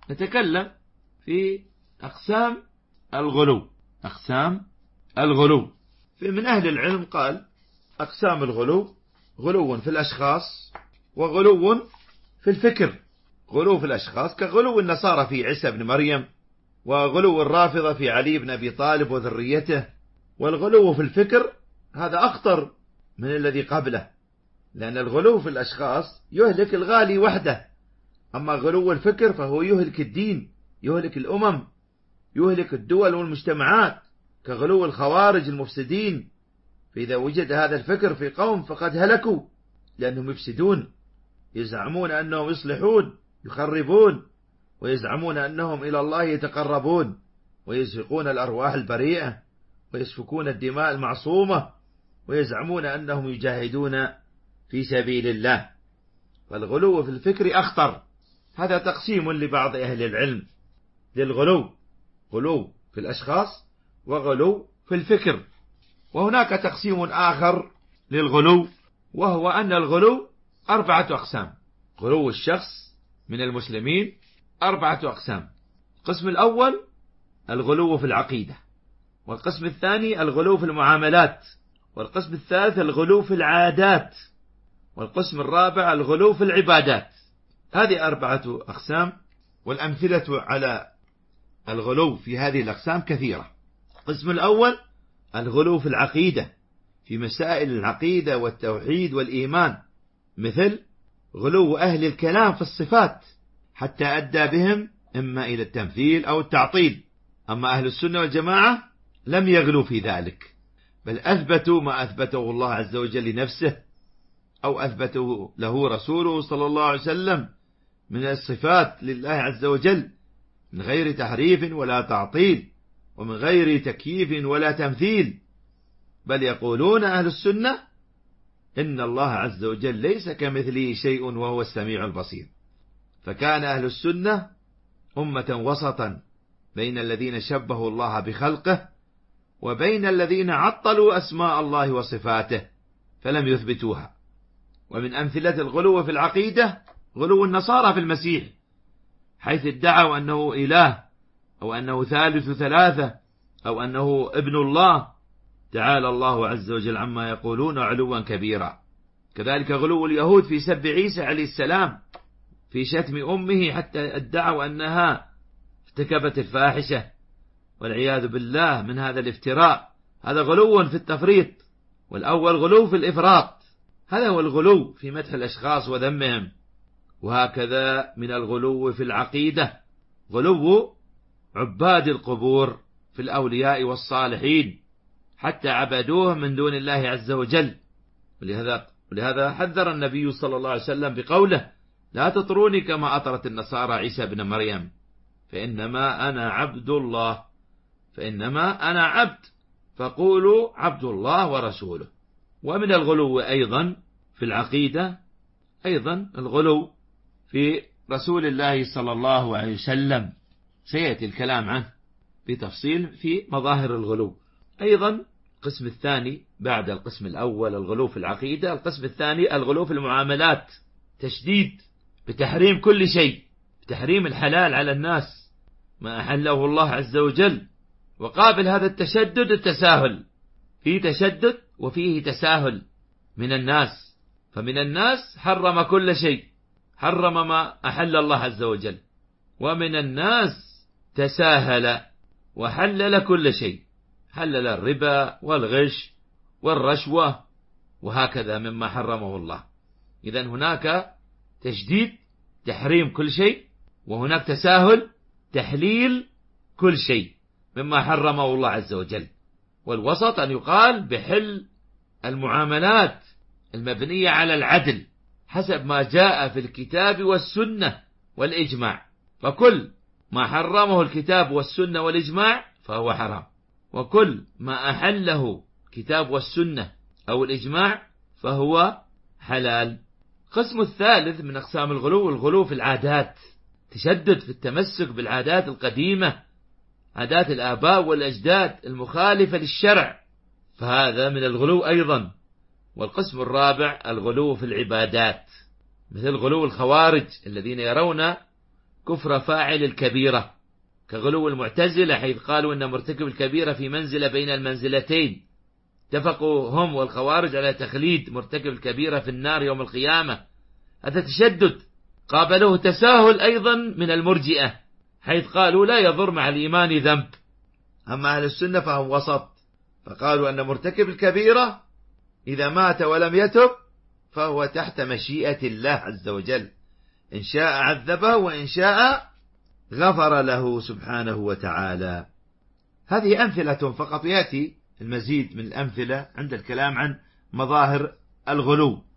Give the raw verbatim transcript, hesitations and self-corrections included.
نتكلم في أقسام الغلو. أقسام الغلو، فمن أهل العلم قال أقسام الغلو: غلو في الأشخاص، وغلو في الفكر. غلو في الأشخاص كغلو النصارى في عيسى بن مريم، وغلو الرافضة في علي بن أبي طالب وذريته. والغلو في الفكر هذا أخطر من الذي قبله، لأن الغلو في الأشخاص يهلك الغالي وحده، أما غلو الفكر فهو يهلك الدين، يهلك الأمم، يهلك الدول والمجتمعات، كغلو الخوارج المفسدين. فإذا وجد هذا الفكر في قوم فقد هلكوا، لأنهم يفسدون، يزعمون أنهم يصلحون، يخربون، ويزعمون أنهم إلى الله يتقربون، ويسفكون الأرواح البريئة، ويسفكون الدماء المعصومة، ويزعمون أنهم يجاهدون في سبيل الله. فالغلو في الفكر أخطر. هذا تقسيم لبعض أهل العلم للغلو: غلو في الأشخاص، وغلو في الفكر. وهناك تقسيم آخر للغلو، وهو أن الغلو أربعة أقسام. غلو الشخص من المسلمين أربعة أقسام: القسم الأول الغلو في العقيدة، والقسم الثاني الغلو في المعاملات، والقسم الثالث الغلو في العادات، والقسم الرابع الغلو في العبادات. هذه أربعة أقسام، والأمثلة على الغلو في هذه الأقسام كثيرة. القسم الأول الغلو في العقيدة، في مسائل العقيدة والتوحيد والإيمان، مثل غلو أهل الكلام في الصفات حتى أدى بهم إما إلى التمثيل أو التعطيل. أما أهل السنة والجماعة لم يغلوا في ذلك، بل أثبتوا ما أثبته الله عز وجل لنفسه، أو أثبته له رسوله صلى الله عليه وسلم من الصفات لله عز وجل، من غير تحريف ولا تعطيل، ومن غير تكييف ولا تمثيل. بل يقولون أهل السنة إن الله عز وجل ليس كمثله شيء وهو السميع البصير. فكان أهل السنة أمة وسطا بين الذين شبهوا الله بخلقه، وبين الذين عطلوا أسماء الله وصفاته فلم يثبتوها. ومن أمثلة الغلو في العقيدة غلو النصارى في المسيح، حيث ادعوا أنه إله، أو أنه ثالث ثلاثة، أو أنه ابن الله، تعالى الله عز وجل عما يقولون علوا كبيرا. كذلك غلو اليهود في سب عيسى عليه السلام، في شتم أمه، حتى ادعوا أنها ارتكبت الفاحشة، والعياذ بالله من هذا الافتراء. هذا غلو في التفريط. والأول غلو في الإفراط، هذا هو الغلو في مدح الأشخاص وذمهم. وهكذا من الغلو في العقيدة غلو عباد القبور في الأولياء والصالحين، حتى عبدوه من دون الله عز وجل. ولهذا, ولهذا حذر النبي صلى الله عليه وسلم بقوله: لا تطروني كما أطرت النصارى عيسى بن مريم، فإنما أنا عبد الله، فإنما أنا عبد، فقولوا عبد الله ورسوله. ومن الغلو أيضا في العقيدة أيضا الغلو في رسول الله صلى الله عليه وسلم، سيأتي الكلام عنه بتفصيل في مظاهر الغلو. أيضا القسم الثاني بعد القسم الأول الغلو في العقيدة، القسم الثاني الغلو في المعاملات، تشديد بتحريم كل شيء، بتحريم الحلال على الناس ما أحله الله عز وجل. وقابل هذا التشدد التساهل، فيه تشدد وفيه تساهل من الناس. فمن الناس حرم كل شيء، حرم ما أحل الله عز وجل، ومن الناس تساهل وحلل كل شيء، حلل الربا والغش والرشوة وهكذا مما حرمه الله. إذن هناك تشديد تحريم كل شيء، وهناك تساهل تحليل كل شيء مما حرمه الله عز وجل. والوسط أن يقال بحل المعاملات المبنية على العدل حسب ما جاء في الكتاب والسنة والإجماع. فكل ما حرمه الكتاب والسنة والإجماع فهو حرام، وكل ما أحله الكتاب والسنة أو الإجماع فهو حلال. القسم الثالث من أقسام الغلو الغلو في العادات، تشدد في التمسك بالعادات القديمة، عادات الآباء والأجداد المخالفة للشرع، فهذا من الغلو أيضا. والقسم الرابع الغلو في العبادات، مثل غلو الخوارج الذين يرون كفر فاعل الكبيرة، كغلو المعتزلة حيث قالوا أن مرتكب الكبيرة في منزلة بين المنزلتين، اتفقوا هم والخوارج على تخليد مرتكب الكبيرة في النار يوم القيامة، هذا تشدد. قابلوه تساهل أيضا من المرجئة حيث قالوا لا يضر مع الإيمان ذنب. أما أهل السنة فهم وسط، فقالوا أن مرتكب الكبيرة إذا مات ولم يتب فهو تحت مشيئة الله عز وجل، إن شاء عذبه وإن شاء غفر له سبحانه وتعالى. هذه أمثلة فقط، يأتي المزيد من الأمثلة عند الكلام عن مظاهر الغلو.